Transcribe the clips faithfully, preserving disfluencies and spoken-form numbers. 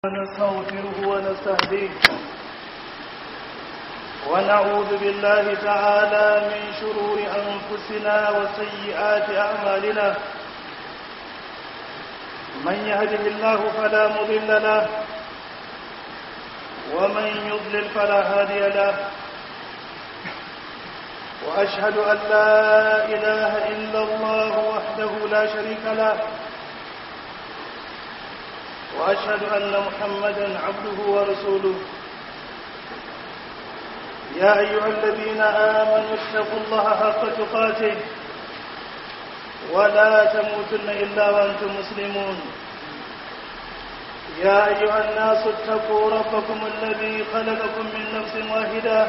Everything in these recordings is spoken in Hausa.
ونستغفره ونستهديه ونعوذ بالله تعالى من شرور أنفسنا وسيئات أعمالنا. من يهده الله فلا مضل له ومن يضلل فلا هادي له، وأشهد أن لا إله إلا الله وحده لا شريك له، وأشهد أن محمدًا عبده ورسوله. يا أيها الذين آمنوا اتقوا الله حق تقاته ولا تموتن إلا وأنتم مسلمون. يا أيها الناس اتقوا ربكم الذي خلقكم من نفس واحدة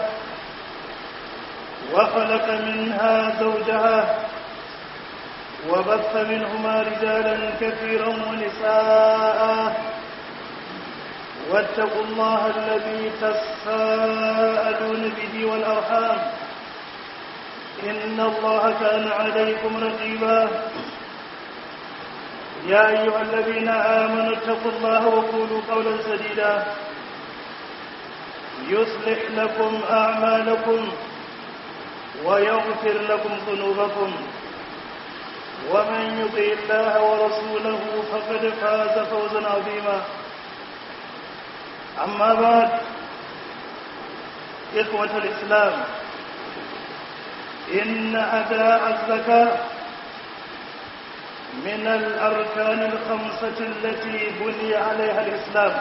وخلق منها زوجها وبث منهما رجالا كثيرا ونساء، واتقوا الله الذي تساءلون به والأرحام إن الله كان عليكم رقيبا. يا أيها الذين آمنوا اتقوا الله وقولوا قولا سديدا يصلح لكم أعمالكم ويغفر لكم ذنوبكم، ومن يطع الله ورسوله فقد فاز فوزا عظيما. أما بعد، إخوة الإسلام، إن أداء الزكاة من الأركان الخمسة التي بني عليها الإسلام.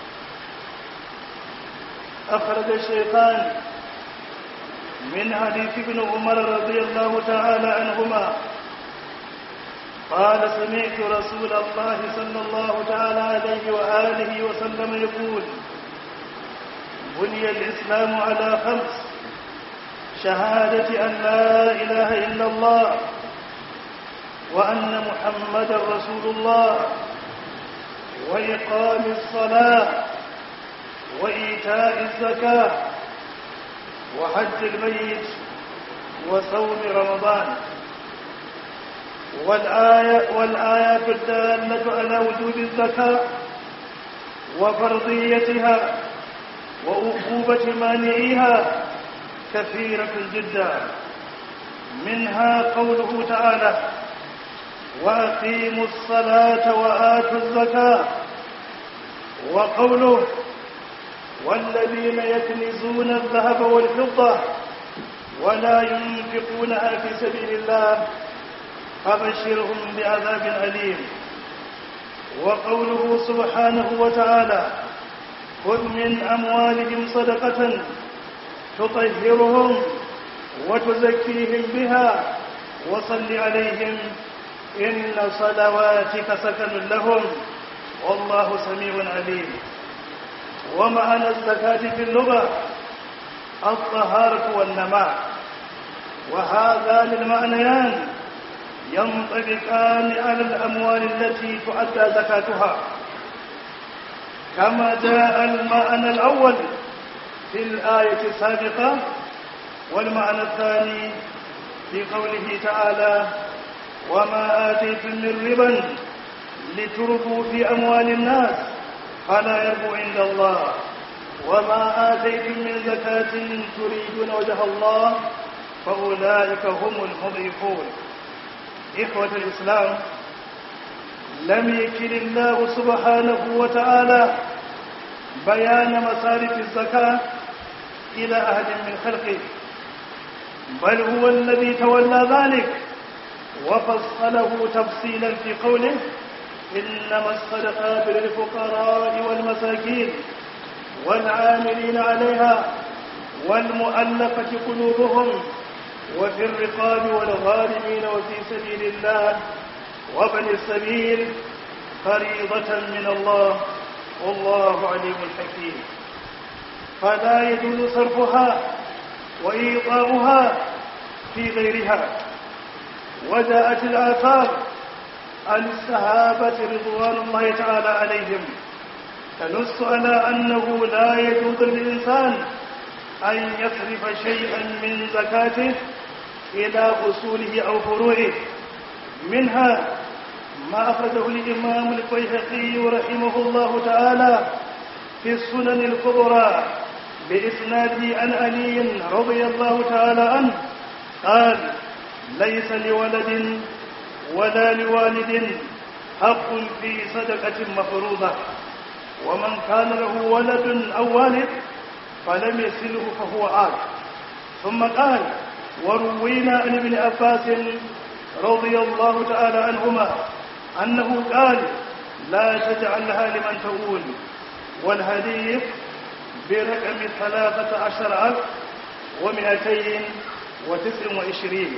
أخرج الشيخان من حديث ابن عمر رضي الله تعالى عنهما قال: سمعت رسول الله صلى الله تعالى عليه وآله وسلم يقول: بني الإسلام على خمس: شهادة أن لا إله إلا الله وأن محمدا رسول الله، وإقام الصلاة، وإيتاء الزكاة، وحج البيت، وصوم رمضان. والآية والآيات الدالة على وجوب الزكاة وفرضيتها وعقوبة مانعيها كثيرة جدا. منها قوله تعالى: وأقيموا الصلاة وآتوا الزكاة، وقوله: والذين يكنزون الذهب والفضة ولا ينفقونها في سبيل الله فبشرهم بعذاب أليم. وقوله سبحانه وتعالى: خذ من أموالهم صدقة تطهرهم وتزكيهم بها وصل عليهم إن صلواتك سكن لهم والله سميع عليم. ومعنى الزكاة في اللغة الطهارة والنماء، وهذان المعنيان ينطبقان على الأموال التي تؤدى زكاتها، كما جاء المعنى الأول في الآية السابقة، والمعنى الثاني في قوله تعالى: وما آتيتم من ربا لتربوا في أموال الناس فلا يربو عند الله، وما آتيتم من زكاة تريدون وجه الله فأولئك هم المضعفون. إخوة الإسلام، لم يكل الله سبحانه وتعالى بيان مصارف الزكاة إلى أحد من خلقه، بل هو الذي تولى ذلك وفصله تفصيلا في قوله: إنما الصدقات للفقراء والمساكين والعاملين عليها والمؤلفة قلوبهم وفي الرقاب والغارمين وفي سبيل الله وابن السبيل فريضة من الله والله عليم حكيم. فلا يجوز صرفها وإيطاؤها في غيرها. وجاءت الآثار عن الصحابة رضوان الله تعالى عليهم تنص على أنه لا يجوز للإنسان أن يصرف شيئا من زكاته إلى أصوله أو فروعه. منها ما أخرجه الإمام البيهقي رحمه الله تعالى في السنن الكبرى بإسناده عن علي رضي الله تعالى عنه قال: ليس لولد ولا لوالد حق في صدقة مفروضة، ومن كان له ولد أو والد فلم يصله فهو آت. ثم قال: وروينا عن ابن عباس رضي الله تعالى عنهما أنه قال: لا تجعلها لمن تؤول. والحديث برقم ثلاثة عشر ألف ومئتين وتسع وعشرين.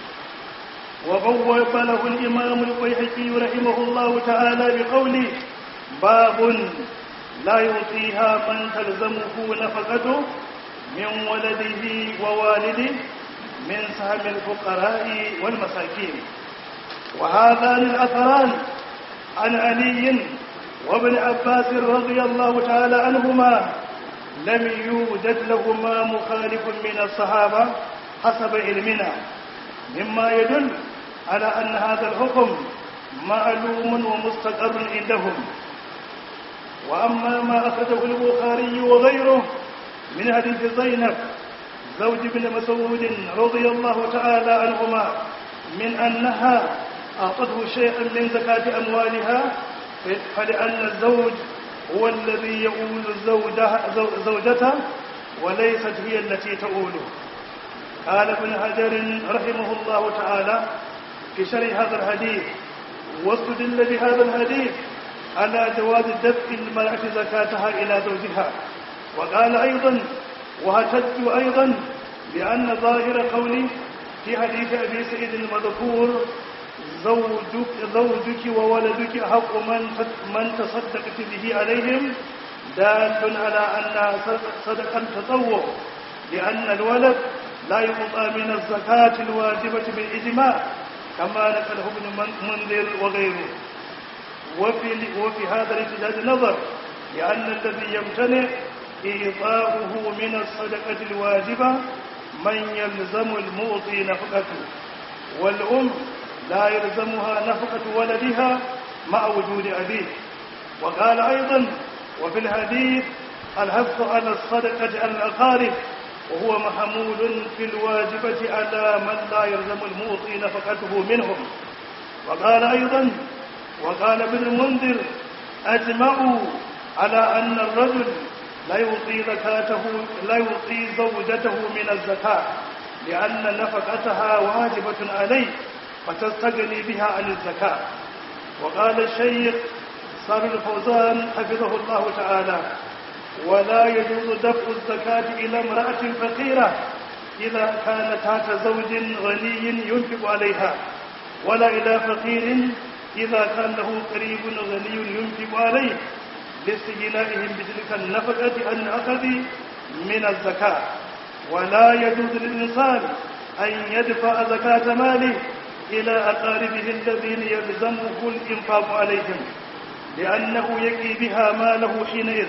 وبوب له الإمام البيهقي رحمه الله تعالى بقوله: باب لا يعطيها من تلزمه نفقته من ولده ووالده من سهم الفقراء والمساكين. وهذان الأثران عن علي وابن عباس رضي الله تعالى عنهما لم يوجد لهما مخالف من الصحابة حسب علمنا، مما يدل على أن هذا الحكم معلوم ومستقر عندهم. وأما ما أخرجه البخاري وغيره من حديث زينب زوج ابن مسعود رضي الله تعالى عنهما من أنها أعطته شيئا من زكاة أموالها، فلأن الزوج هو الذي يؤول زوجته وليست هي التي تؤوله. قال ابن حجر رحمه الله تعالى في شرح هذا الحديث: واستدل بهذا الحديث على جواز دفع المرأة زكاتها إلى زوجها. وقال أيضا: وهتجت أيضا بأن ظاهر قولي في حديث أبي سعيد المذكور: زوجك, زوجك وولدك حق من من تصدقت به عليهم، دال على أن صدقا تطوع، لأن الولد لا يعطى من الزكاة الواجبة بالإجماع كما نقله ابن منذر وغيره. وفي, وفي هذا الاحتجاج نظر، لأن الذي يمتنع إيطاؤه من الصدقة الواجبة من يلزم المعطي نفقته، والأم لا يلزمها نفقة ولدها مع وجود أبيه. وقال أيضا: وفي الحديث الحث على الصدقة على الأقارب، وهو محمول في الواجبة على من لا يلزم المعطي نفقته منهم. وقال أيضا: وقال ابن المنذر: أجمعوا على أن الرجل لا يعطي زكاته لا يعطي زوجته من الزكاة، لأن نفقتها واجبة عليه فتستغني بها عن الزكاة. وقال الشيخ صالح الفوزان حفظه الله تعالى: ولا يجوز دفع الزكاة إلى امرأة فقيرة إذا كانت تحت زوج غني ينفق عليها، ولا إلى فقير إذا كان له قريب غني ينفق عليه، لاستغنائهم بتلك النفقة عن أخذ من الزكاة. ولا يجوز للإنسان أن يدفع زكاة ماله إلى أقاربه الذين يلزمه الإنفاق عليهم، لأنه يكي بها ماله حينئذ.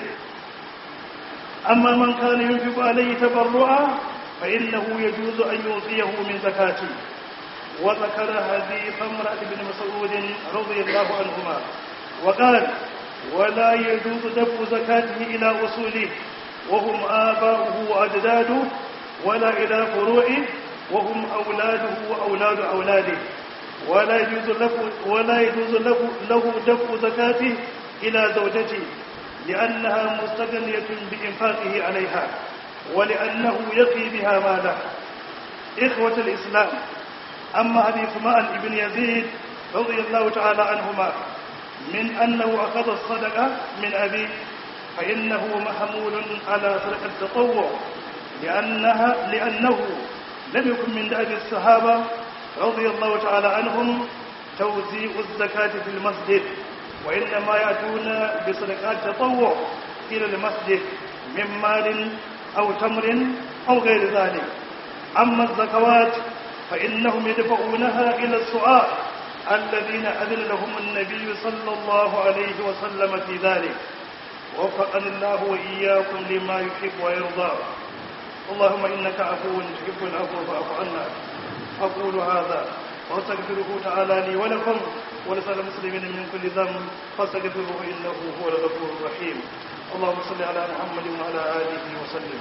أما من كان ينفق عليه تبرعا فإنه يجوز أن يعطيه من زكاته. وذكر حديث امرأة بن مسعود رضي الله عنهما وقال: ولا يجوز دفع زكاته إلى أصوله وهم آباؤه وأجداده، ولا إلى فروعه وهم أولاده وأولاد أولاده، ولا يجوز له, ولا يجوز له, له دفع زكاته إلى زوجته، لأنها مستغنية بإنفاقه عليها، ولأنه يقي بها ماله. إخوة الإسلام، أما حديث معن بن يزيد رضي الله تعالى عنهما من أنه أخذ الصدقة من أبيه، فإنه محمول على صدقة التطوع، لأنها لأنه لم يكن من دأب الصحابة رضي الله تعالى عنهم توزيع الزكاة في المسجد، وإنما يأتون بصدقات تطوع إلى المسجد من مال أو تمر أو غير ذلك. أما الزكوات فإنهم يدفعونها إلى السعاء الذين أذن لهم النبي صلى الله عليه وسلم في ذلك. وفقني الله وإياكم لما يحب ويرضى. اللهم إنك عفو تحب العفو فاعف عنا. أقول هذا واستغفره تعالى لي ولكم ولسائر المسلمين من كل ذنب فاستغفروه إنه هو الغفور الرحيم. اللهم صل على محمد وعلى آله وسلم.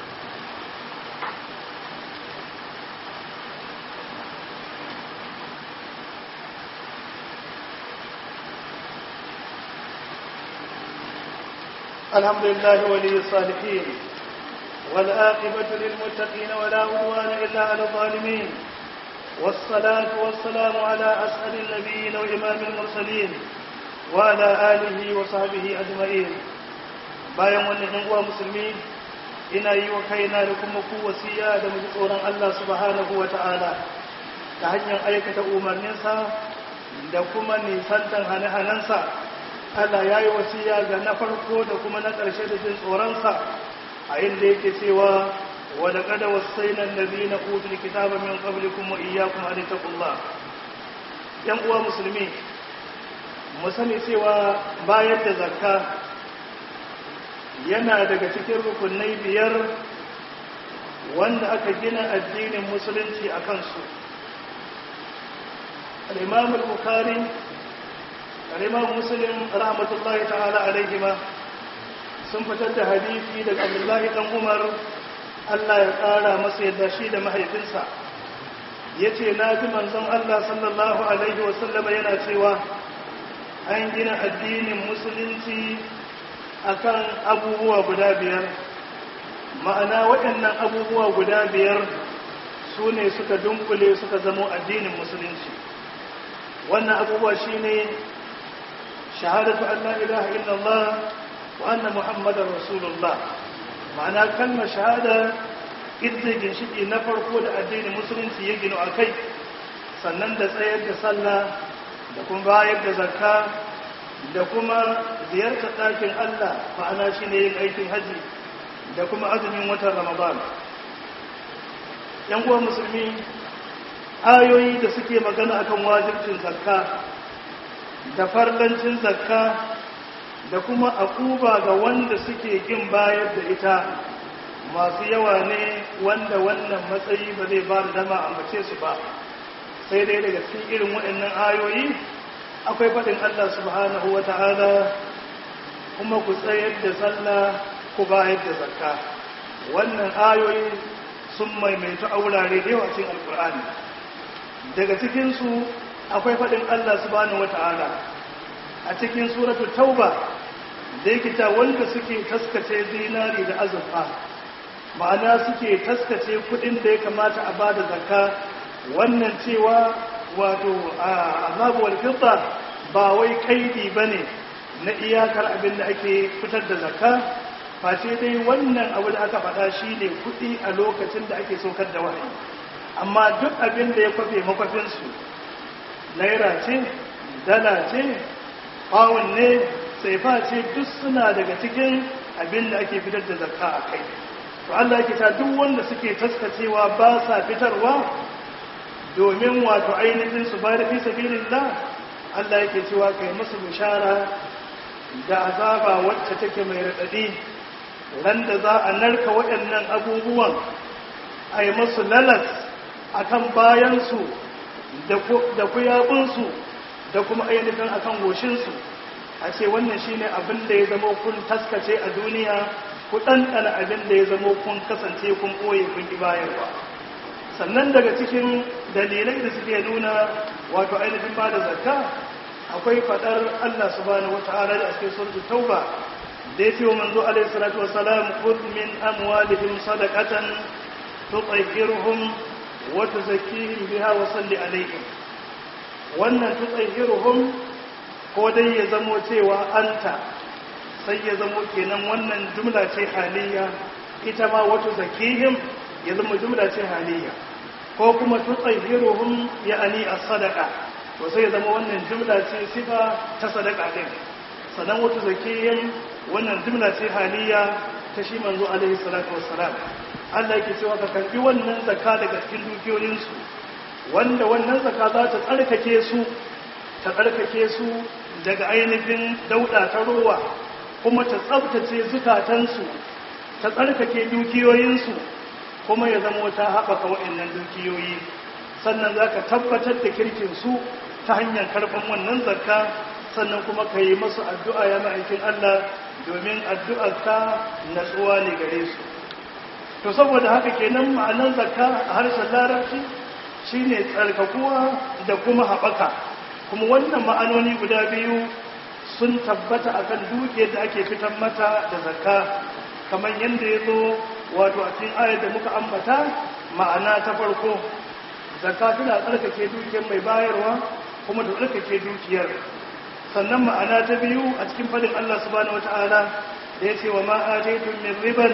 الحمد لله ولي الصالحين والعاقبة للمتقين ولا عدوان إلا على الظالمين، والصلاة والسلام على أسعد النبيين وإمام المرسلين وعلى آله وصحبه أجمعين. bayan wannan ɗan uwa musulmi, ina yi wa kaina da kuma ku wasiya da mu ji tsoron Allah subhanahu wata'ala ta hanyar aikata umarninsa da kuma nisantan hane-hanensa. Allah ya yi wasiya ga na farko da kuma na ƙarshe da jin tsoronsa a inda yake cewa wa laqad wassayna allazina utul kitaba min qablikum wa iyyakum an taqullah. Yan uwa musulmi, mu sani cewa bayar da zakka yana daga cikin rukunai biyar wanda aka gina addinin musulunci a kansu. Al-Imam al-Bukhari, al-Imam Muslim rahmatullahi ta'ala alaihima sun fitar da hadisi daga Abdullahi dan Umar, Allah ya ƙara masa yadda shi da mahaifinsa, yace na ji manzon Allah sallallahu alaihi wasallam yana cewa an gina addinin musulunci akan abubuwa guda biyar. Ma'ana waɗannan abubuwa guda biyar su ne suka dunkule suka zamo addinin musulunci. Wannan abubuwa shine shahadatu an la ilaha illallah wa anna muhammadar rasulullah. Ma'ana kalmar shahada ita ginshiki na farko da addinin musulunci ya gino a kai, sannan da tsayar da sallah da kuma bayar da zakka da kuma ziyartar ɗakin Allah, ma'ana shi ne yin aikin haji da kuma azumin watan Ramadan. ‘Yan uwa musulmi, ayoyi da suke magana akan wajibcin zakka da farlancin zakka da kuma akuba ga wanda suke kin bayar da ita masu yawa ne, wanda wannan matsayi ba zai ba da dama a mace su ba. Sai dai daga cikin irin waɗannan ayoyi akwai faɗin Allah subhanahu wa ta'ala, kuma ku tsayar da sallah ku bayar da zakka. Wannan ayoyi sun maimaitu a wurare da yawa cikin alkur'ani. Daga cikinsu akwai faɗin Allah subhanahu wa ta'ala a cikin suratul tauba da yake ta wanda suke taskace zinari da azurfa, ma'ana suke taskace kuɗin da ya kamata a bada zakka. Wannan cewa wato a azabuwar fidda ba wai kaidi bane na iyakar abin da ake fitar da zakka, face dai wannan abu da aka faɗa shine kuɗi a lokacin da ake saukar da wahayi. Amma duk abin da ya kwafe makwafin su, naira ce, dala ce, pound ne, saifa ce, duk suna daga cikin abin da ake fitar da zakka a kai. To Allah yake ta duk wanda suke taskacewa ba sa fitarwa domin wato ainihin su bayar fi sabilillah, Allah yake cewa kai musu bishara da azaba wacce take mai radadi, ran da za a narka waɗannan abubuwan a yi musu lalas akan bayansu da kuyabunsu da kuma ainihin akan goshinsu, a ce wannan shine abin da ya zama kun taskace a duniya, ku ɗanɗana abin da ya zama kun kasance kun ɓoye kun ƙi bayarwa. Sannan daga cikin dalilai da suke nuna wato ainihin ba da zakka akwai fadar Allah subhanahu wata'ala da cikin suratul tauba da yake wa manzo alaihi salatu wassalam, khudh min amwalihim sadaqatan tutahhiruhum wa tuzakkihim biha wa salli alaihim. Wannan tutahhiruhum ko dai ya zamo cewa anta, sai ya zamo kenan wannan jumla ce haliya, ita ma wa tuzakkihim ya zama jumla ce haliya, ko kuma tutahhiruhum ya'ani as-sadaqa, to sai ya zama wannan jumla ce sifa ta sadaqa din. Sanan wata zakiyyin wannan jumla ce haliya ta shi manzo alaihi salatu wassalam. Allah yake cewa ka karbi wannan zakka daga cikin dukiyoyin su, wanda wannan zakka za ta tsarkake su ta tsarkake su daga ainihin dauda ta rowa, kuma ta tsabtace zukatansu, ta tsarkake dukiyoyinsu, kuma ya zama ta haɓaka waɗannan dukiyoyi. Sannan za ka tabbatar da kirkinsu ta hanyar karɓar wannan zakka, sannan kuma ka yi masu addu'a ya ma'aikin Allah domin addu'arka natsuwa ne gare su. To saboda haka kenan ma'anar zakka a harshen larabci shine tsarkakuwa da kuma haɓaka, kuma wannan ma'anoni guda biyu sun tabbata akan dukiyar da ake fitar mata da zakka, kamar yadda ya zo wato a cikin ayar da muka ambata. Ma'ana ta farko, zakka tana tsarkake dukiyar mai bayarwa kuma da tsarkake dukiyar. Sannan ma'ana ta biyu a cikin fadin Allah subhanahu wata'ala da ya ce wa ma ataytum min riban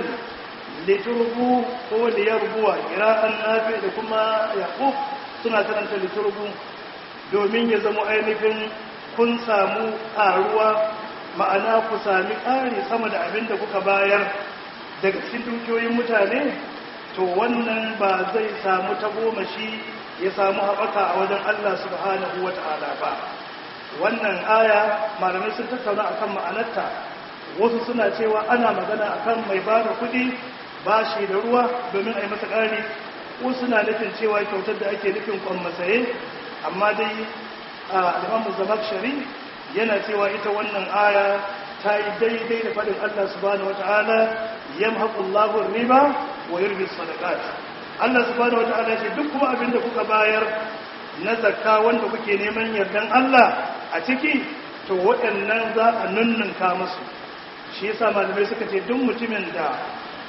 liturbu ko liyarbuwa, qira'an nafi da kuma yaqub suna karanta liturbu, domin ya zama ainihin kun samu ƙaruwa, ma'ana ku sami ƙari sama da abin da kuka bayar daga cikin dukiyoyin mutane, to wannan ba zai samu tagomashi ya samu haɓaka a wajen Allah subhanahu wata'ala ba. Wannan aya malamai sun tattauna akan ma'anarta. Wasu suna cewa ana magana akan mai ba da kuɗi bashi da ruwa domin a yi masa ƙari. Wasu suna nufin cewa kyautar da ake nufin kwammasaye, amma dai al'amun zamakshari yana cewa ita wannan aya ta yi daidai da faɗin Allah subhanahu wata'ala yamhaqullahu riba wa yurbi sadaqat. Allah subhanahu wata'ala ce duk kuma abin da kuka bayar na zakka wanda kuke neman yardan Allah a ciki, to waɗannan za a nunnunka musu. Shi yasa malamai suka ce duk mutumin da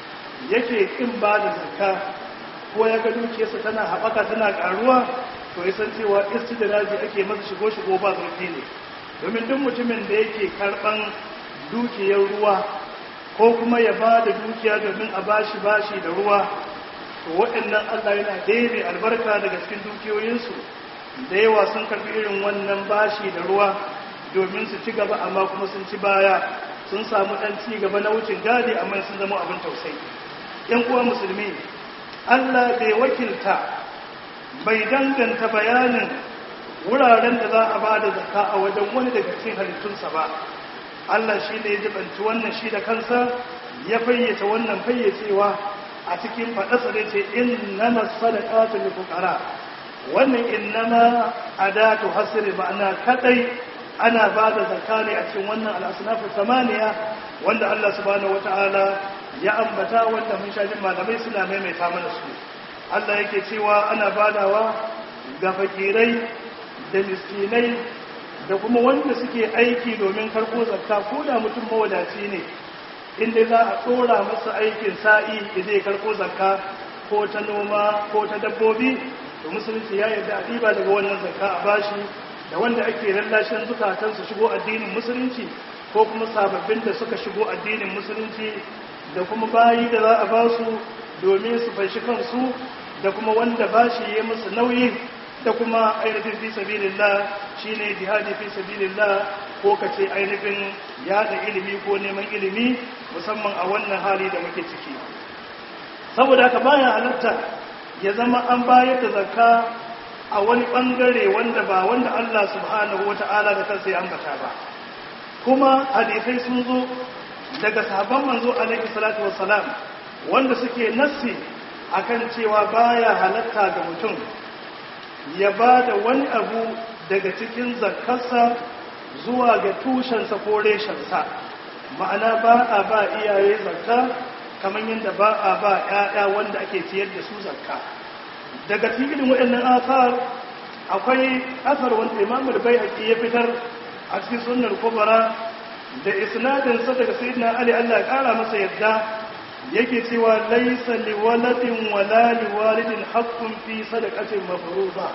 yake kin ba da zakka ko ya ga dukiyarsa tana haɓaka tana ƙaruwa, to ya san cewa istidraji ake masa shigo shigo ba zurfi ne. Domin duk mutumin da yake karɓan dukiyar ruwa ko kuma ya ba da dukiya domin a bashi bashi da ruwa, to waɗannan Allah yana ɗebe albarka daga cikin dukiyoyinsu. Da yawa sun karɓi irin wannan bashi da ruwa domin su ci gaba, amma kuma sun ci baya, sun samu ɗan ci gaba na wucin gadi, amma sun zama abin tausayi. ‘Yan uwa musulmi, Allah bai wakilta, bai danganta bayanin wuraren da za a ba da zakka a wajen wani daga cikin halittunsa ba. Allah shi ne ya jibanci wannan shi da kansa, ya fayyace wannan fayyacewa a cikin faɗasa da ce innama sadaqatu lil fuqara. Wannan innama adatu hasri, ma'ana kadai ana ba da zakka ne a cikin wannan al-asnaf samaniya wanda Allah subhanahu wata'ala ya ambata, wanda mun sha jin malamai suna maimaita mana su. Allah yake cewa ana badawa ga fakirai da miskinai da kuma wanda suke aiki domin karɓo zakka, ko da mutum mawadaci ne, inda za a tsora masa aikin sa'i da zai karɓo zakka ko ta noma ko ta dabbobi, to musulunci ya yarda a ɗiba daga wannan zakka a bashi. Da wanda ake lallashin zukatan su shigo addinin musulunci ko kuma sababbin da suka shigo addinin musulunci, da kuma bayi da za a ba su domin su fanshi kansu, da kuma wanda bashi ya musu nauyi, da kuma ainihin fi sabilillah shine jihadi fi sabilillah, ko kace ainihin yada ilimi ko neman ilimi, musamman a wannan hali da muke ciki. Saboda haka baya halatta ya zama an bayar da zakka a wani bangare wanda ba wanda Allah subhanahu wata'ala da kansa ya ambata ba. Kuma hadisai sun zo daga sahabban manzo alaihi salatu wassalam wanda suke nassi akan cewa baya halatta ga mutum ya ba da wani abu daga cikin zakkarsa zuwa ga tushensa ko reshensa. Ma'ana ba a ba iyaye zakka kamar yadda ba a ba ‘ya'ya wanda ake ciyar da su zakka. Daga cikin waɗannan asar akwai asar wanda Imam al-Baihaqi ya fitar a cikin Sunan Kubra da isnadinsa daga Sayyidina Ali Allah ya kara masa yadda, yake cewa laysa liwaladin wala liwalidin haqqun fi sadaqatin mafruḍa.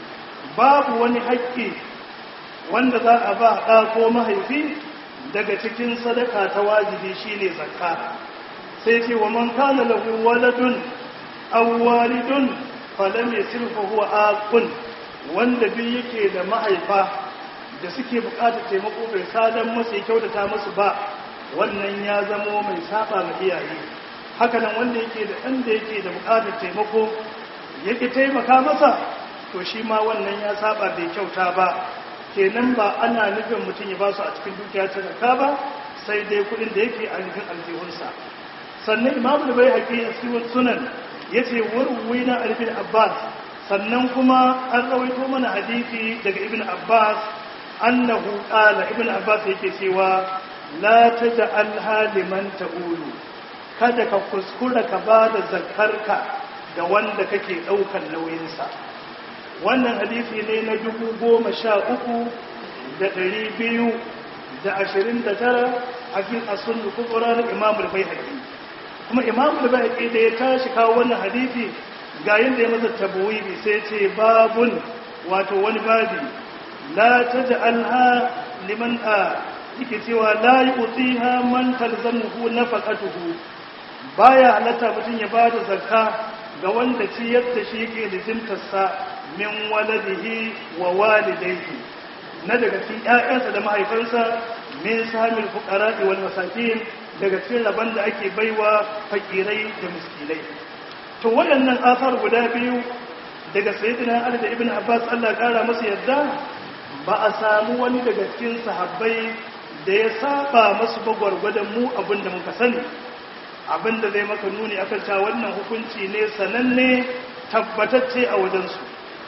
Babu wani haƙƙi wanda za a ba ɗa ko mahaifi daga cikin sadaka ta wajibi shine zakka. Sai ce wa man kana lahu waladun aw walidun falam yasil fa huwa aqun, wanda bi yake da mahaifa da suke bukatar taimako bai sadan masa ya kyautata musu ba, wannan ya zamo mai saba ma iyaye. Haka nan wanda yake da ɗan da yake da bukatar taimako yake taimaka masa, to shi ma wannan ya saba bai kyauta ba. Kenan ba ana nufin mutum ya ba su a cikin dukiya ta zakka ba, sai dai kuɗin da yake a nufin aljihunsa. Sannan Imam al-Baihaqi a cikin Sunan yace warwi na Ibn Abbas, sannan kuma an rawaito mana hadisi daga Ibn Abbas annahu qala, Ibn Abbas yake cewa la taj'alha liman ta'ulu, kada ka kuskura ka ba da zakarka ga wanda kake daukan nauyinsa. Wannan hadisi ne na dubu goma sha uku da ɗari biyu da ashirin da tara a cikin as-sunan kubra na Imam al-Baihaqi. Kuma Imam al-Baihaqi da ya tashi kawo wannan hadisi ga yanda ya masa tabwibi sai ce babun, wato wani babi, la taj'alha liman a yake cewa la yu'tiha man talzamuhu nafaqatuhu, baya halatta mutum ya bada zakka ga wanda ciyar da shi yake lizintarsa min waladihi wa walidayhi, na daga cikin ƴaƴansa da mahaifansa, min samil fuqara'i wal masakin, daga cikin rabon da ake baiwa fakirai da miskinai. To waɗannan asar guda biyu daga sayyidina Ali da Ibn Abbas Allah ƙara masa yadda, ba a samu wani daga cikin sahabbai da ya saba masu bagwargwadon mu abin da muka sani, abin da zai maka nuni akan cewa wannan hukunci ne sananne tabbatacce a wajensu.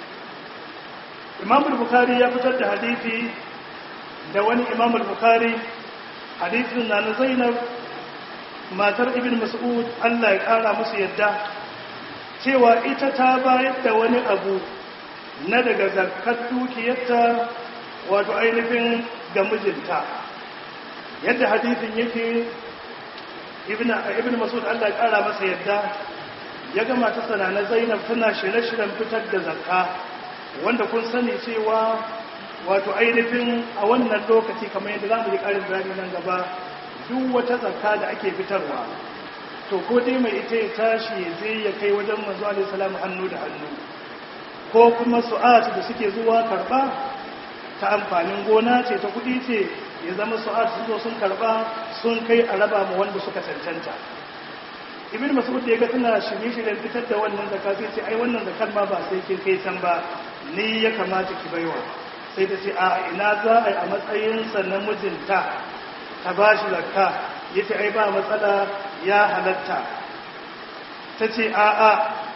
Imam al-Bukhari ya fitar da hadisi da wani Imam al-Bukhari, hadisin na na Zainab matar Ibn Mas'ud Allah ya kara musu yadda, cewa ita ta bayar da wani abu na daga zakat dukiyarta, wato ainihin ga mijinta. Yadda hadisin yake, Ibn Ibn Mas'ud Allah ya kara masa yadda, ya ga matarsa na Zainab tana shirye-shiryen fitar da zakka, wanda kun sani cewa wato ainihin a wannan lokaci kamar yadda zamu yi karin bayani nan gaba, duk wata zakka da ake fitarwa to ko dai mai ita ya tashi ya je ya kai wajen manzo alaihi salamu hannu da hannu, ko kuma su'at da suke zuwa karba ta amfanin gona ce, ta kudi ce, ya zama su'at su zo sun karba sun kai a raba mu wanda suka cancanta. Ibn Mas'ud da ya ga tana shirye-shiryen fitar da wannan zakka sai ce ai wannan zakkar ma ba sai kin kai can ba, ni ya kamata ki baiwa. Sai ta ce a ina za a yi a matsayinsa na mijinta ta ba shi zakka, ya ce ai ba matsala ya halatta. Ta ce a a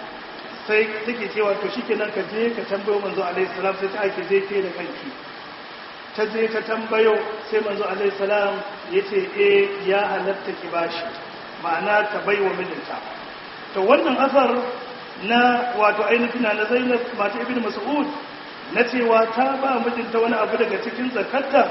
sai take cewa to shi kenan ka je ka tambayo manzo alaihi salam, sai ta ake je ke da kanki. Ta je ta tambayo sai manzo alaihi salam ya ce eh ya halatta ki bashi, ma'ana ta baiwa mijinta. To wannan asar na wato ainihin na Zainab mata Ibn Mas'ud na cewa ta ba mijinta wani abu daga cikin zakarta,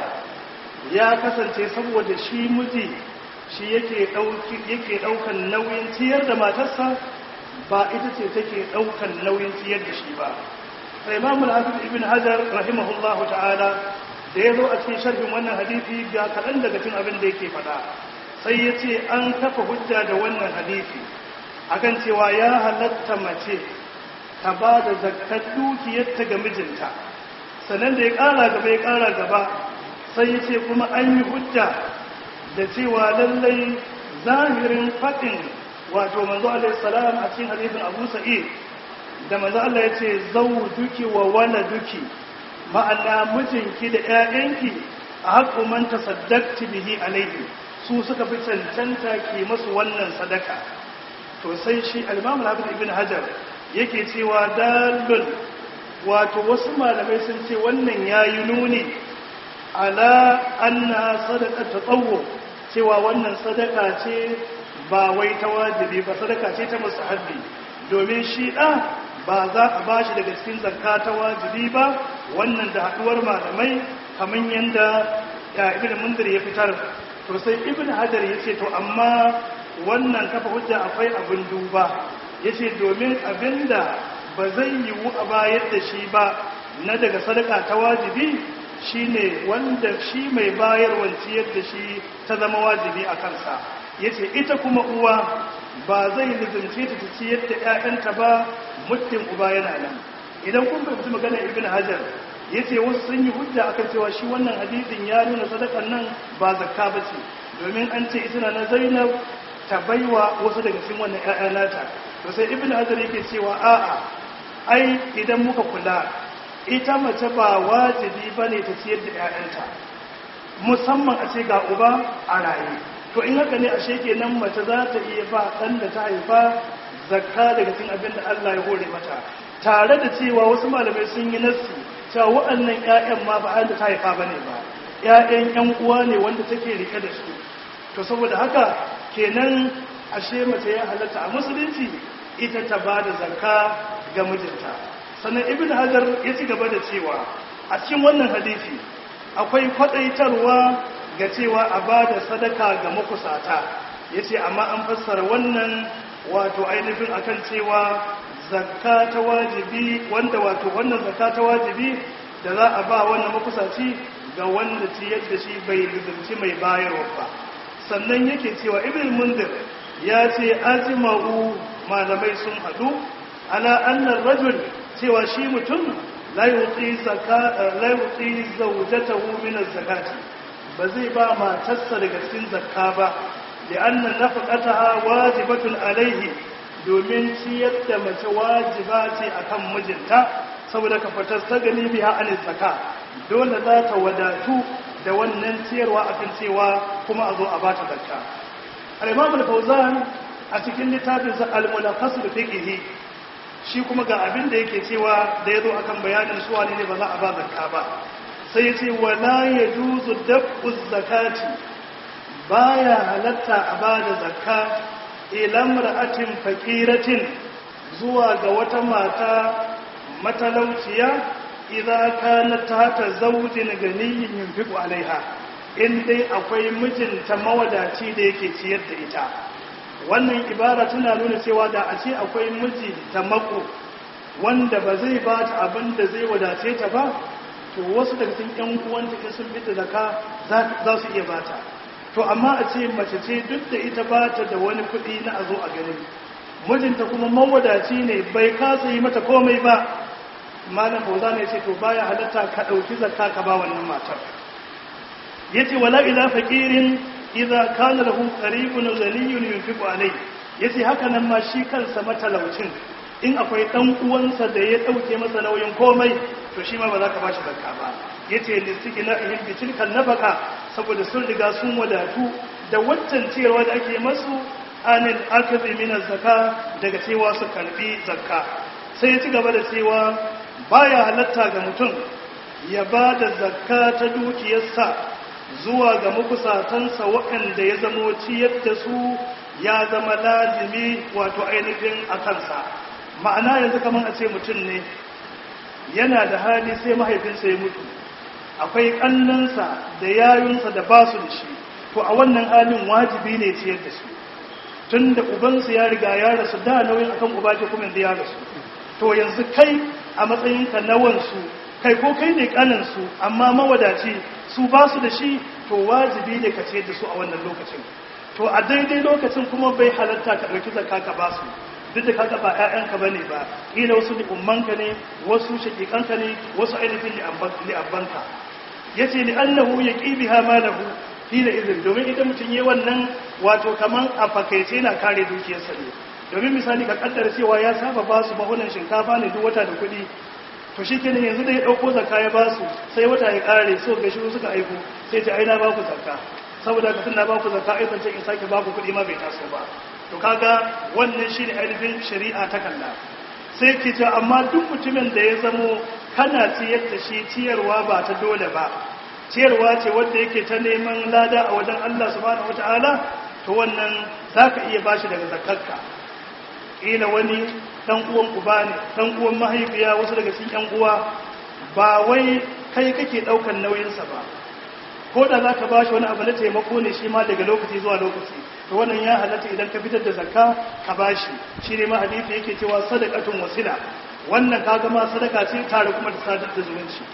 ya kasance saboda shi miji shi yake dauki yake daukan nauyin ciyar da matarsa, ba ita ce take daukan nauyin ciyar da shi ba. Sai Imam al-Hafiz Ibn Hajar rahimahullahu ta'ala da yazo a cikin sharhin wannan hadisi ga kadan daga cikin abin da yake faɗa, sai yace an kafa hujja da wannan hadisi akan cewa ya halatta mace ta ba da zakkar dukiyarta ga mijinta. Sannan da ya ƙara gaba ya ƙara gaba sai ya ce kuma an yi hujja da cewa lallai zahirin faɗin wato manzo alaihi salam a cikin hadisin Abu Sa'id da manzo Allah ya ce zawjuki wa waladuki, ma'ana mijinki da ƴaƴanki a haƙƙu man tasaddaqti bihi alaihi, su suka fi cancanta ki masu wannan sadaka. To sai shi al-Imam al-Hafiz Ibn Hajar yake cewa dalil, wato wasu malamai sun ce wannan yayi nuni ala anna sadaqat tatawwu, cewa wannan sadaka ce ba wai ta wajibi ba, sadaka ce ta mustahabbi, domin shi da ba za a bashi daga cikin zakka ta wajibi ba, wannan da haduwar malamai kaman yanda ya Ibn Mundir ya fitar. To sai Ibn Hajar yace to amma wannan kafa hujja akwai abin duba, yace domin abinda ba zai yiwu a bayar da shi ba na daga sadaka ta wajibi shine wanda shi mai bayarwan ciyar da shi ta zama wajibi a kansa. Yace ita kuma uwa ba zai lizince ta ciyar da ƴaƴanta ba muddin uba yana nan. Idan kun fahimci magana Ibn Hajar, yace wasu sun yi hujja akan cewa shi wannan hadisin ya nuna sadakan nan ba zakka bace, domin an ce ita na Zainab ta baiwa wasu daga cikin wannan ƴaƴa nata. To sai Ibn Hajar yake cewa a'a, ai idan muka kula ita mace ba wajibi bane ta ciyar da ƴaƴanta, musamman a ce ga uba a raye. To in haka ne ashe kenan mace za ta iya ba ɗan da ta haifa zakka daga cikin abin da Allah ya hore mata, tare da cewa wasu malamai sun yi nassi cewa waɗannan ƴaƴan ma ba da ta haifa bane ba, ƴaƴan ƴan uwa ne wanda take rike da su to saboda haka kenan ashe mace ya halatta a musulunci ita ta ba da zakka ga mijinta. Sannan ibn hajar ya ci gaba da cewa a cikin wannan hadisi akwai kwadaitarwa ga cewa a ba da sadaka ga makusata. Yace amma an fassara wannan wato ainihin akan cewa zakka ta wajibi wanda wato wannan zakka ta wajibi da za a ba wannan makusaci ga wanda ciyar da shi bai lizumci mai bayarwa ba. Sannan yake cewa ibn mundir ya ce ajma'u malamai sun hadu ala annar rajul cewa shi mutum la yuti zakka la yuti zawjatahu min az-zakati ba zai ba matarsa daga cikin zakka ba li'anna nafaqataha wajibatun alayhi domin ciyar da mace wajiba ce akan mijinta saboda ka fatar ta gani biha an zakka dole za ta wadatu da wannan ciyarwa akan cewa kuma a zo a bata zakka. al-imam al-fawzan a cikin littafin sa al-mulakhas al-fiqhi shi kuma ga abin da yake cewa da yazo akan bayanin su wane ne ba za a ba zakka ba sai yace wala yajuzu dafu zakati baya halatta a ba da zakka ila mar'atin faqiratin zuwa ga wata mata matalauciya idza kanat tahta zawjin ganiyyin yunfiqu alaiha in dai akwai mijinta mawadaci da yake ciyar da ita. Wannan ibara tana nuna cewa da a ce akwai miji ta mako wanda ba zai ba ta abin da zai wadace ta ba to wasu daga cikin ƴan uwanta in sun fita zakka za su iya bata. To amma a ce mace ce duk da ita bata da wani kuɗi na a zo a gani mijinta kuma mawadaci ne bai kasa yi mata komai ba malam Fauza ne ce to baya halatta ka ɗauki zakka ka ba wannan matar. Yace wala ila faqirin idza kana lahu qaribun zaliyun yunfiqu alayhi yace haka nan ma shi kansa matalaucin in akwai dan uwansa da ya dauke masa nauyin komai to shi ma ba za ka bashi zakka ba. Yace listikina ihim bi tilkan nafaka saboda sun riga sun wadatu da waccan ciyarwa da ake masu anil akzi min zakka daga cewa su karbi zakka. Sai ya ci gaba da cewa baya halatta ga mutum ya ba da zakka ta dukiyarsa zuwa ga makusatansa waɗanda ya zamo ciyar da su ya zama lazimi wato ainihin a kansa. Ma'ana yanzu kamar a ce mutum ne yana da hali sai mahaifinsa ya mutu akwai ƙannansa da yayunsa da ba su da shi to a wannan halin wajibi ne ciyar da su tun da ubansu ya riga ya rasu da nauyin akan uba ce kuma yanzu ya rasu to yanzu kai a matsayinka na wansu kai ko kai ne ƙaninsu amma mawadaci su ba su da shi to wajibi ne ka ciyar da su a wannan lokacin. To a daidai lokacin kuma bai halatta ka ɗauki zakka ka ba su duk da kaga ba ƴaƴanka bane ba ila wasu li ummanka ne wasu shaqiqanka ne wasu ainihin li abbanka yace li annahu yaqibiha malahu hina idin domin idan mutun yayi wannan wato kaman a fakaice na kare dukiyarsa ne domin misali ka kaddara cewa ya saba ba su bahunan shinkafa ne duk wata da kuɗi to shikenan yanzu da ya dauko zakka ya ba su sai wata ya kare so ga shi suka aiko sai ta aina ba ku zakka saboda ka tunna ba ku zakka ai bance in sake ba ku kuɗi ma bai taso ba to kaga wannan shine ainihin shari'a ta kalla sai ki ce amma duk mutumin da ya zamo kana ciyar da shi ciyarwa ba ta dole ba ciyarwa ce wanda yake ta neman lada a wajen Allah subhanahu wataala to wannan zaka iya bashi daga zakkarka ila wani dan uwan uba ne dan uwan mahaifiya wasu daga cikin yan uwa ba wai kai kake daukan nauyin sa ba ko da zaka bashi wani abu na taimako ne shi ma daga lokaci zuwa lokaci to wannan ya halatta idan ka fitar da zakka ka bashi shi ne ma hadisi yake cewa sadaqatun wasila wannan kaga ma sadaka ce tare kuma da sadar da zumunci.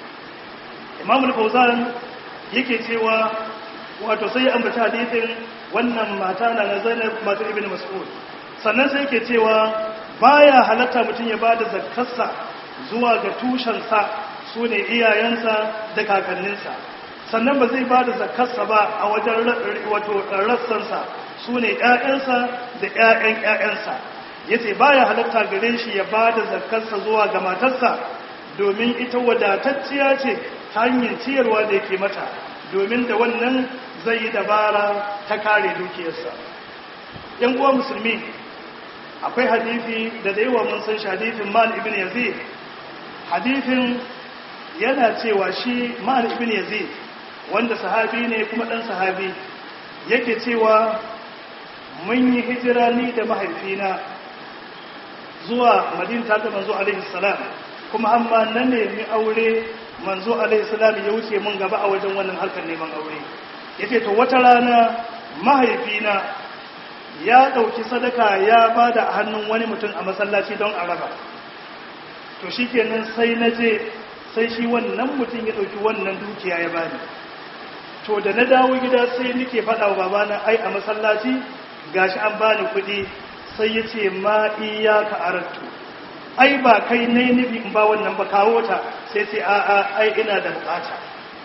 Imam al-Fawzan yake cewa wato sai ya ambata hadisin wannan mata na Zainab matar Ibn Mas'ud sannan sai yake cewa baya halatta mutum ya bada zakkarsa zuwa ga tushensa sune iyayensa da kakanninsa sannan ba zai ba da zakarsa ba a wajen wato rassansa su ne ‘ya'yansa da ‘ya'yan ‘ya'yansa ya ce ba ya halatta gare shi ya ba da zakarsa zuwa ga matarsa domin ita wadatacciya ce ta hanyar ciyarwa da yake mata domin da wannan zai yi dabara ta kare dukiyarsa. ‘yan uwa musulmi akwai hadithi da da yawa mun san shi hadithin mal ibn yazid hadithin yana cewa shi mal ibn yazid wanda sahabi ne kuma ɗan sahabi yake cewa mun yi hijira ni da mahaifina zuwa madinta ta manzo alaihi salam kuma amma na nemi aure manzo alaihi salam ya wuce mun gaba a wajen wannan harkar neman aure yace to wata rana mahaifina ya dauki sadaka ya bada a hannun wani mutum a masallaci don a raba to shikenan sai naje sai shi wannan mutum ya dauki wannan dukiya ya bani to da na dawo gida sai nake fada wa babana ai a masallaci gashi an bani kuɗi sai yace ma iyaka aratu ai ba kai ne nufi in ba wannan ba kawo ta sai ce a a ai ina da bukata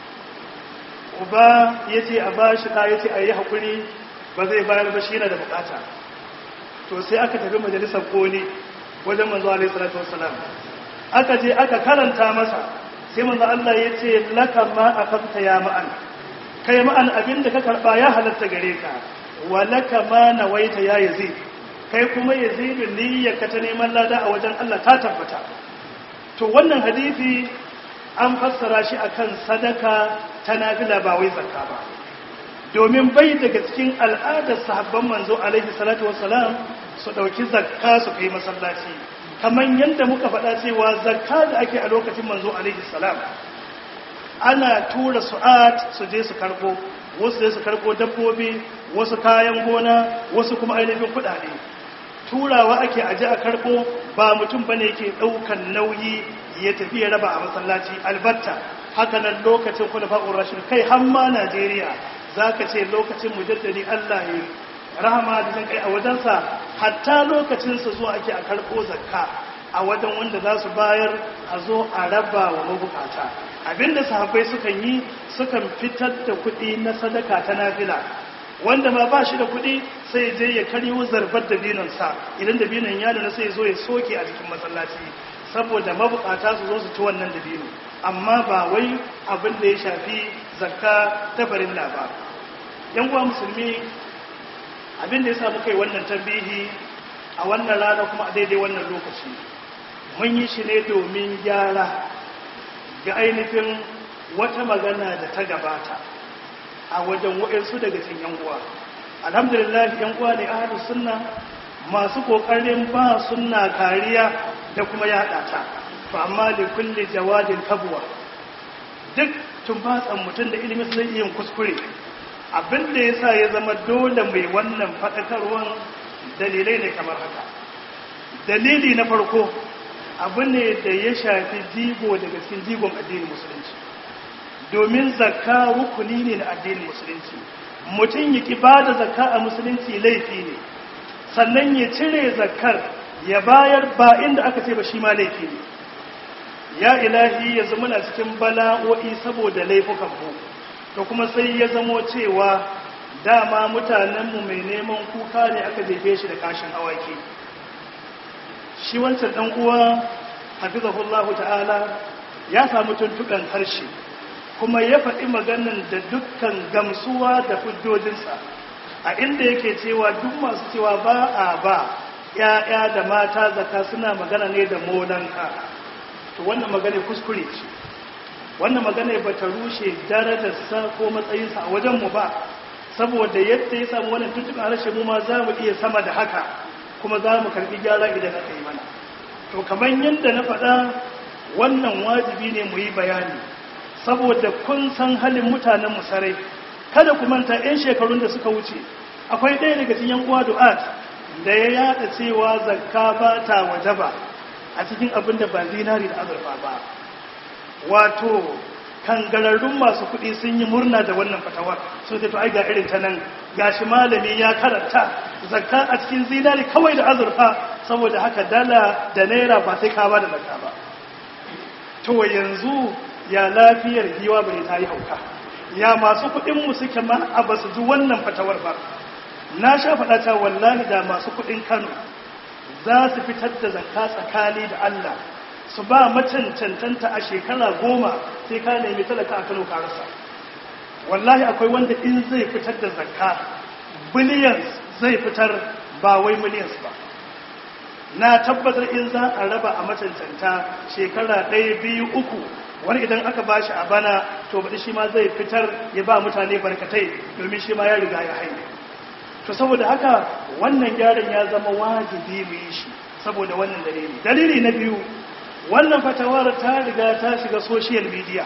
uba yace a bashi da yace ayi hakuri ba zai bayar ba shi yana da bukata to sai aka tafi majalisar koli wajen manzo alaihi salatu wassalam aka je aka karanta masa sai manzo Allah yace laka ma akanta ya ma'an kai ma'an abinda ka karba ya halatta gare ka wa laka ma nawaita ya yazid kai kuma yazidu niyyarka ta neman lada a wajen Allah ta tabbata to wannan hadisi an fassara shi akan sadaka ta nafila ba wai zakka ba domin bai daga cikin al'adar sahabban manzo alaihi salatu wassalam su dauki zakka su kai masallaci kaman yanda muka faɗa cewa zakka da ake a lokacin manzo alaihi salam ana tura su'at su je su karbo wasu je su karbo dabbobi wasu kayan gona wasu kuma ainihin kuɗaɗe turawa ake aje a karbo ba mutum bane yake daukan nauyi ya tafi ya raba a masallaci albatta haka nan lokacin khulafa'ur rashid kai har ma Najeriya zaka ce lokacin mujaddadi Allah ya rahama da jin kai a wajensa hatta lokacin sa zuwa ake a karbo zakka a wajen wanda za su bayar a zo a raba wa mabukata abinda sahabbai sukan yi sukan fitar da kuɗi na sadaka ta nafila wanda ma ba shi da kuɗi sai je ya karyo zarbar dabinansa idan dabinan ya nuna sai zo ya soke a cikin masallaci saboda mabukata su zo su ci wannan dabino amma ba wai abin da ya shafi zakka ta farilla ba yan uwa musulmi abin da ya samu kai wannan tambihi a wannan rana kuma a daidai wannan lokaci mun yi shi ne domin gyara ga ainihin wata magana da ta gabata a wajen waɗansu daga cikin yan uwa alhamdulillah yan uwa ne ahlus sunna masu kokarin ba sunna kariya da kuma yada ta to amma li kulli jawadin kabwa duk tumbatsan mutum da ilimin zai iya kuskure abin da yasa ya zama dole mai wannan fadakarwan dalilai ne kamar haka dalili na farko abu ne da ya shafi jigo daga cikin jigon addinin musulunci domin zakka rukuni ne na addinin musulunci mutum ya ki bada zakka a musulunci laifi ne sannan ya cire zakkar ya bayar ba inda aka ce ba shi ma laifi ne ya ilahi ya zama na cikin bala'o'i saboda laifukan mu to kuma sai ya zamo cewa dama mutanenmu mai neman kuka ne aka jefe shi da kashin awaki shi wancan dan uwa hafizahullahu ta'ala ya samu tuntukan harshe kuma ya faɗi maganan da dukkan gamsuwa da hujjojinsa a inda yake cewa duk masu cewa ba a ba ‘ya'ya da mata zaka suna magana ne da molanka to wannan magana kuskure ce wannan magana ba ta rushe darajarsa ko matsayinsa a wajenmu ba saboda yadda ya samu wannan tuntukan harshe mu ma za mu iya sama da haka kuma za mu karɓi gyara idan aka yi mana to kamar yadda na faɗa wannan wajibi ne mu yi bayani saboda kun san halin mutanen musarai kada ku manta 'yan shekarun da suka wuce akwai ɗaya daga cikin yan uwa du'at da ya yada cewa zakka ba ta wajaba a cikin abin da ba zinari da azurfa ba wato kangararrun masu kuɗi sun yi murna da wannan fatawar so ta to ai ga irin ta nan gashi malami ya karanta zakka a cikin zinari kawai da azurfa saboda haka dala da naira ba sai ka ba da zakka ba to yanzu ya lafiyar giwa bai ta yi hauka ya masu kuɗinmu suke ma a basu ji wannan fatawar ba na sha faɗa ta wallahi da masu kuɗin Kano za su fitar da zakka tsakani da Allah su ba macancantanta a shekara goma sai ka nemi talaka a Kano ka rasa wallahi akwai wanda in zai fitar da zakka billions zai fitar ba wai millions ba na tabbatar in za a raba a macancanta shekara ɗaya biyu uku wani idan aka ba shi a bana to baɗi shi ma zai fitar ya ba mutane barkatai domin shi ma ya riga ya haihu. To saboda haka wannan gyaran ya zama wajibi mu yi shi saboda wannan dalili. Dalili na biyu, wannan fatawar ta riga ta shiga social media.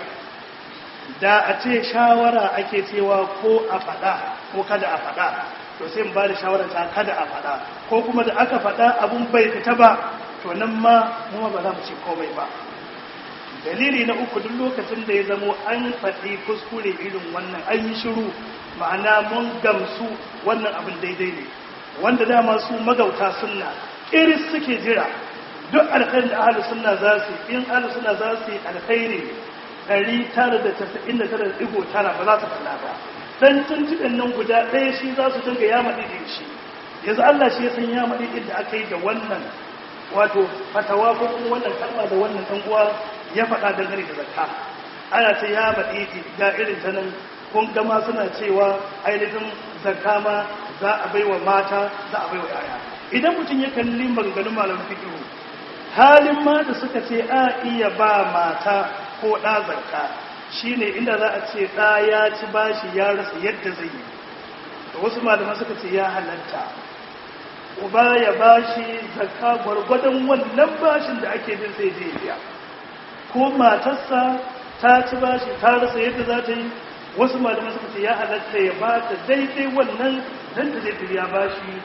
Da a ce shawara ake cewa ko a faɗa ko kada a faɗa, to sai mu ba da shawara ta kada a faɗa, ko kuma da aka faɗa abun bai fita ba, to nan ma mu ba za mu ce komai ba. Dalili na uku, duk lokacin da ya zamo an faɗi kuskure irin wannan an yi shiru, ma'ana mun gamsu wannan abin daidai ne, wanda dama su magauta sunna iris suke jira duk alkhairin da ahlus sunna za su in ahlus sunna za su yi alkhairi ɗari tara da casa'in da tara digo tara ba za su falla ba, dan tuntuɓen nan guda ɗaya shi za su dinga ya maɗi ɗin shi. Yanzu Allah shi ya san ya maɗi ɗin da aka yi da wannan wato fatawa ko kuma wannan kalma da wannan ɗan uwa ya faɗa dangane da zakka. Ana ce ya maɗi ga irin ta nan, kun gama suna cewa ainihin zakka ma za a bai wa mata, za a bai wa yaya. Idan mutum ya kalli maganganun malamin fiqh, halin ma da suka ce a iya ba mata ko ɗa zakka shine inda za a ce ɗa ya ci bashi ya rasa yadda zai yi. Da wasu malaman suka ce ya halatta uba ya bashi zakka gwargwadon wannan bashin da ake bin sai je biya, ko matarsa ta ci bashi ta rasa yadda za ta yi, wasu malaman suka ce ya halatta ya ba ta daidai wannan dan ta zai biya bashi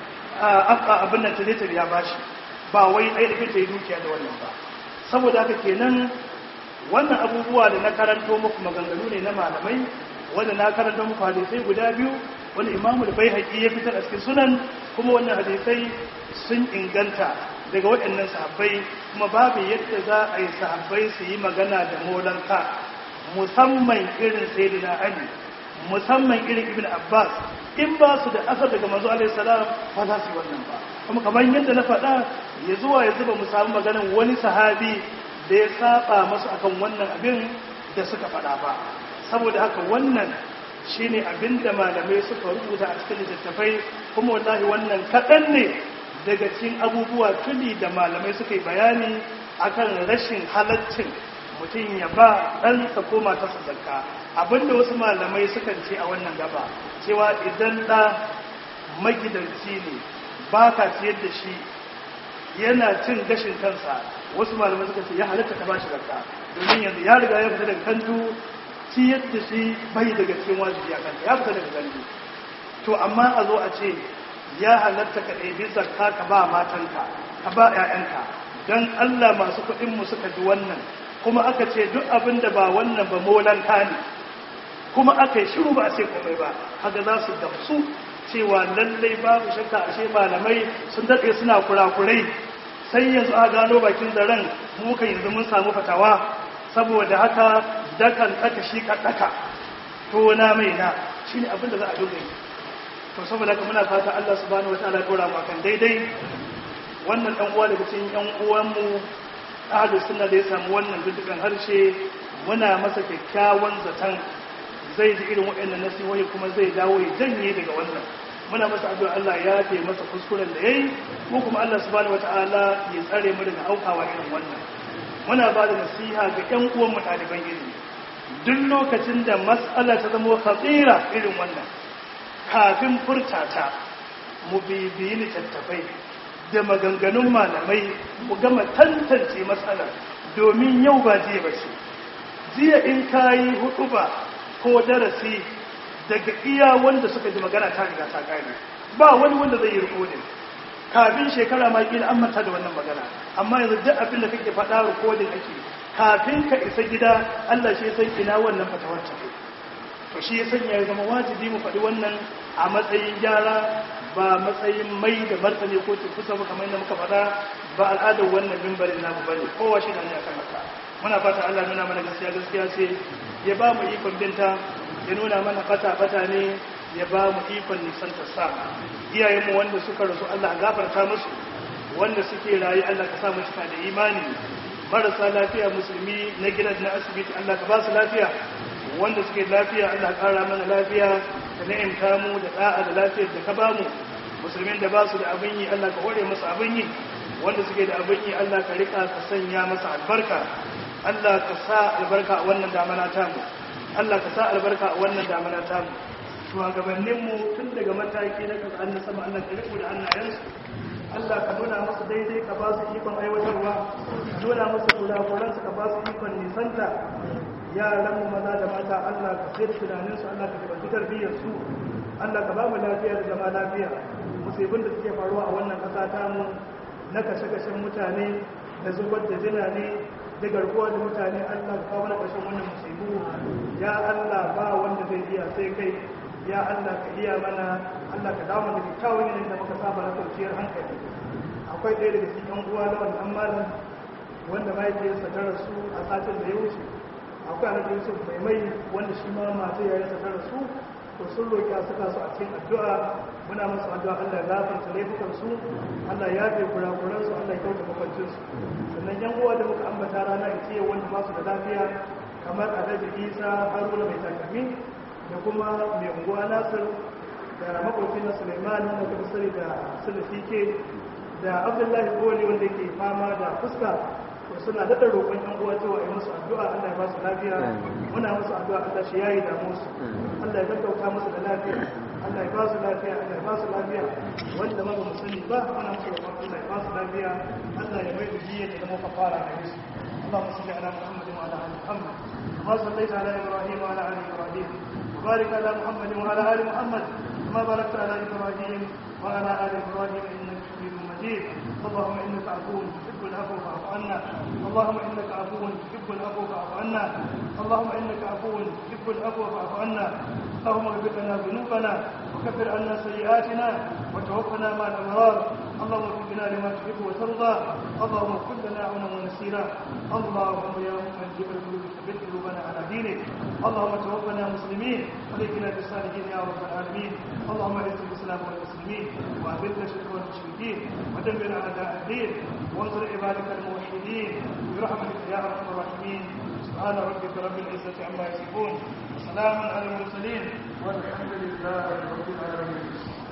a abin nan ta zai biya bashi, ba wai ainihin ta yi dukiya da wannan ba. Saboda haka kenan wannan abubuwa da na karanto muku maganganu ne na malamai, wanda na karanto muku hadisai guda biyu wanda Imam al-Baihaqi ya fitar a cikin sunan, kuma wannan hadisai sun inganta daga waɗannan sahabbai, kuma babu yadda za a yi sahabbai su yi magana da molanka, musamman irin Sayyidina Ali, musamman irin Ibn Abbas, in ba su da asar daga manzo alaihi salam ba za su yi wannan ba. Kuma kamar yadda na faɗa, ya zuwa yanzu ba mu samu maganar wani sahabi da ya saba masu akan wannan abin da suka faɗa ba. Saboda haka wannan shine abin da malamai suka rubuta a cikin littattafai, kuma wallahi wannan kaɗan ne daga cikin abubuwa tuli da malamai suka yi bayani akan rashin halaccin mutum ya ba ɗansa ko matarsa zakka. Abinda wasu malamai sukan ce a wannan gaba cewa idan ɗa magidanci ne ba ka ciyar da shi yana cin gashin kansa, wasu malamai suka ce ya halatta ka ba shi zakka, domin yanzu ya riga ya fita daga kantu, ciyar da shi bai daga cikin wajibi a kanta, ya fita daga kantu. To amma a zo a ce ya halatta ka ɗebi zakka ka ba matanka ka ba 'ya'yanka, don Allah masu kuɗinmu suka ji wannan, kuma aka ce duk abin da ba wannan ba molanka ne, kuma aka yi shiru ba a ce komai ba, haka za su gamsu cewa lallai babu shakka ashe malamai sun daɗe suna kurakurai. Sai yanzu a gano bakin zaren muka yanzu mun samu fatawa, saboda haka dakan ɗaka shi ka ɗaka to na mai na shi ne abin da za a duka yi. To saboda haka muna fata Allah subhanahu wa ta'ala ɗora mu kan daidai. Wannan ɗan uwa daga cikin ƴan uwanmu ahlus sunna da ya samu wannan dukkan harshe, muna masa kyakkyawan zaton zai ji irin waɗannan nasihohi kuma zai dawo ya janye daga wannan. Muna masa addu'a Allah ya yafe masa kuskuren da yayi, ko kuma Allah subhanahu wata'ala ya tsare mu daga aukawa irin wannan. Muna ba da nasiha ga ƴan uwan mu ɗaliban ilimi, duk lokacin da mas'ala ta zama khatira irin wannan, kafin furtata mu bibiyi littattafai da maganganun malamai, mu gama tantance matsalar, domin yau ba jiya ba ce. Jiya in kayi hudu ba ko darasi daga iya wanda suka ji magana ta riga ta kare, ba wani wanda zai yi rikodin. Kafin shekara ma kila an manta da wannan magana, amma yanzu duk abin da kake faɗa rikodin ake. Kafin ka isa gida Allah shi san ina wannan fatawar ta. To shi ya sanya ya zama wajibi mu faɗi wannan a matsayin gyara, ba matsayin mai da martani ko kusa ba kamar yadda muka faɗa, ba al'adar wannan mimbarin namu bane, kowa shi ne akan haka. Muna fata Allah nuna mana gaskiya gaskiya ce, ya ba mu ikon binta, ya nuna mana fata fata ne, ya ba mu ikon nisan ta sa. Iyayenmu wanda suka rasu Allah gafarta musu, wanda suke rayu Allah ka sa mu cika da imani. Marasa lafiya musulmi na gidan na asibiti Allah ka ba su lafiya, wanda suke lafiya Allah ƙara mana lafiya, da ni'imta mu da da'a da lafiyar da ka ba mu. Musulmin da ba su da abin yi Allah ka hore musu abin yi, wanda suke da abin yi Allah ka rika ka sanya masa albarka. Allah ka sa albarka a wannan damana tamu Allah ka sa albarka a wannan damana tamu shugabanninmu tun daga mataki na kasa an sama Allah ka riko da hannayensu Allah ka nuna musu daidai ka ba su ikon aiwatarwa ka nuna musu kurakuransu ka ba su ikon nisanta yaranmu maza da mata Allah ka sai tunaninsu Allah ka tabbatar tarbiyyarsu Allah ka ba mu lafiya da zama lafiya musibin da suke faruwa a wannan kasa tamu na kashe-kashen mutane da zubar da jina ne da garkuwa da mutane Allah ka kawo na ƙarshen wannan musibu ya Allah ba wanda zai iya sai kai ya Allah ka iya mana Allah ka dawo da kyakkyawan yanayin da muka saba na kwanciyar hankali akwai ɗaya daga cikin ɗan uwa na wannan malam wanda mahaifiyarsa ta rasu a satin da ya wuce akwai alhaji Yusuf mai mai wanda shi ma masu yayin ta rasu to sun roƙi a saka su a cikin addu'a muna musu addu'a Allah ya gafarta laifukan su Allah ya yafe kurakuran su Allah ya kauta makwancin su sannan yan uwa da muka ambata rana ita yau wanda ba su da lafiya kamar Alhaji Isa Haruna mai takalmi da kuma mai unguwa Nasir da makwabcin na Suleiman wanda ka sani da Sulfike da Abdullahi Goli wanda ke fama da fuska to suna daɗa roƙon yan uwa cewa yi musu addu'a Allah ya ba su lafiya muna musu addu'a Allah shi yayi damu su Allah ya gaggauta musu da lafiya Allah ya ba su lafiya Allah ya ba su lafiya wanda ma ba mu sani ba muna musu roƙon Allah ya ba su lafiya Allah ya mai da jiya da zama kafara a yesu اللهم صل على محمد وعلى ال محمد كما صليت على ابراهيم وعلى ال ابراهيم وبارك على محمد وعلى ال محمد كما باركت على ابراهيم وعلى ال ابراهيم انك حميد مجيد اللهم انك عفو تحب العفو فاعف عنا اللهم انك عفو تحب العفو فاعف عنا اللهم انك عفو تحب العفو فاعف عنا اللهم اغفر لنا ذنوبنا وكفر عنا سيئاتنا وتوفنا مع الابرار اللهم اغفر لنا لما تحب وترضى اللهم كن لنا عونا ونسيرا اللهم يا مجيب القلوب ثبت قلوبنا على دينك اللهم توفنا مسلمين ولكنا بالصالحين يا رب العالمين اللهم اعز الاسلام والمسلمين واذل الشرك والمشركين ودمر اعداء الدين وانصر عبادك الموحدين برحمتك يا ارحم الراحمين سبحان ربك رب العزه عما يصفون وسلام على المرسلين والحمد لله رب العالمين